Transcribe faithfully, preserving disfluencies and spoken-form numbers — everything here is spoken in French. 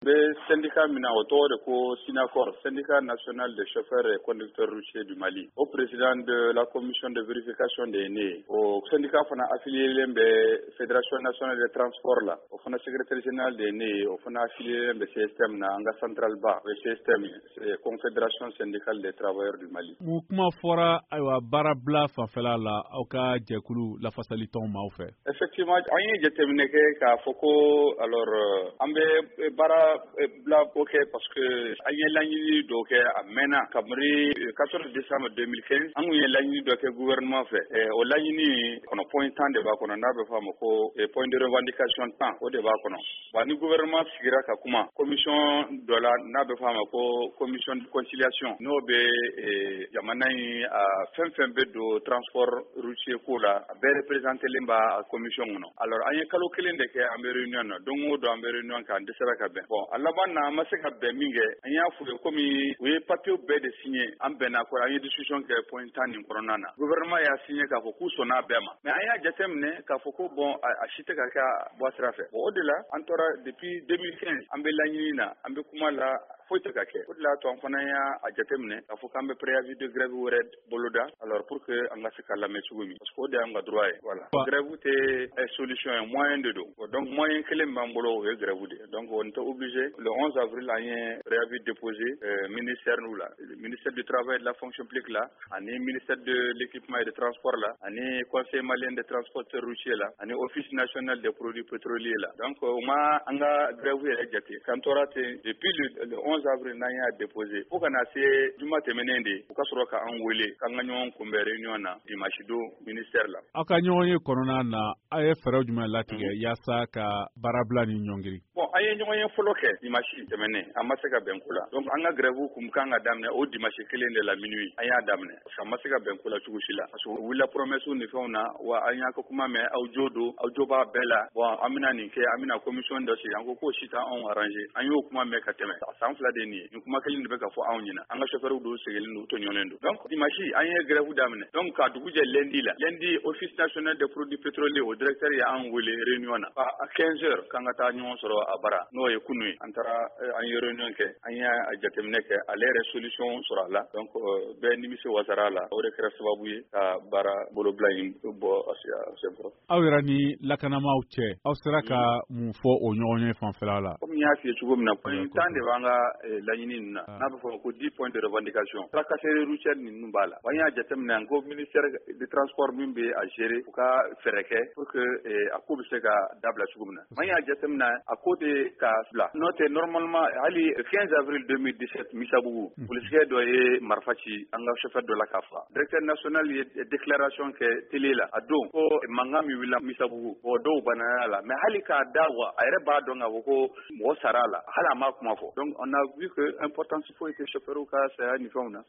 le syndicat mina autour de ko Sinacor, syndicat national des chauffeurs et conducteurs routiers du Mali, au président de la commission de vérification des nés, au syndicat fana affilié l'embe Fédération nationale des transports là, au fana secrétaire général des nés, au fana affilié l'embe C S T M na anga central ba, le C S T M, c'est Confédération syndicale des travailleurs du Mali. Kuma fora aywa barabla fanfela la auka jekulu la facilité ma au fait. Effectivement, on y a terminé ka foko alors ambe bara bla OK parce que ayi lañi do ke amena kamri quatorze décembre deux mille quinze amu ye lañi do ke gouvernement fait e o lañi ni kono point temps de ba kono ndabe famo ko e point de revendication temps o de ba kono ba ni gouvernement sigira ka kuma commission de la ndabe famo ko commission de conciliation no be e jamana yi a fem fem be do transport routier ko la be représenter lemba commission no alors ayi kalo kelen de ke ambe réunion no donc do ambe réunion kan de sera ka ben bon Allah na ma se ka ben minge anya fu ko mi we papier be de signer am ben akora ayi discussion ke point tan ni corona na gouvernement ya signer ka fo ku so na bema mais aya jatemne ka fo ko bon a chite ka ka bo sera fait bon au-delà antora depuis deux mille quinze ambe lañi na ambe kuma la foyta ka ke au-delà to an fana ya a jatemne ka fo kambe préavis de grève red boloda alors pour que anga se kala me sugumi parce que de anga droit voilà grève te solution un moyen de do donc moyen que les membres e grève de donc on est obligé le onze avril a un préavis déposé euh, ministère nous là le ministère du travail et de la fonction publique là année ministère de l'équipement et des transports là année conseil malien des transporteurs routiers là année office national des produits pétroliers là donc au moins anga grève e jati quand on rate depuis le, le onze avril na ya déposé pour qu'on a c'est du matin menende pour qu'on soit en wele quand on kumbe réunion na imachido ministère là akanyo corona na aye fere juma latige yasa ka barabla ni nyongiri bon aye nyoye foloke dimashi temene amaseka benkula donc anga grève kum kanga damne o dimashi kelen de la minuit aya damne parce que amaseka benkula tugushila parce que wila promesse ni fauna wa anya ko kuma me aujodo aujoba bela bon amina ni ke amina commission de si ango ko sita on arranger anyo kuma me kateme sans fla de ni kuma kelen de beka fo awnyina anga chauffeur do segelin do to nyolendo donc dimashi aye grève damne donc ka duguje lundi la lundi office national des produits pétroliers au directeur ya an wele réunion na à quinze heures kanga ta nyon soro abara no ye kunui antara an ye réunion ke anya jatemne ke ale resolution soro la donc be nimisi wasara la o de kra sababu ye ka bara bolo blaim bo asia sebro awira ni lakana mauche aw seraka mu fo o nyonye fanfela la comme ya fi chugo na point temps de banga lañini na na be fo ko dix points de revendication tracasserie routière ni numbala wanya jatemne an go ministère de transport mimbe a gérer pour ka fereke pour que a ko se ka dabla chugumna manya jatemna a côté ka bla note normalement ali quinze avril deux mille dix-sept misabugu police do e marfachi anga chauffeur de la kafa directeur national e déclaration que télé la ado ko mangami wila misabugu o do banana la mais hali ka dawa ayre ba do nga ko mo sarala hala ma kuma fo donc on a vu que important il faut que chauffeur ka ça ni fauna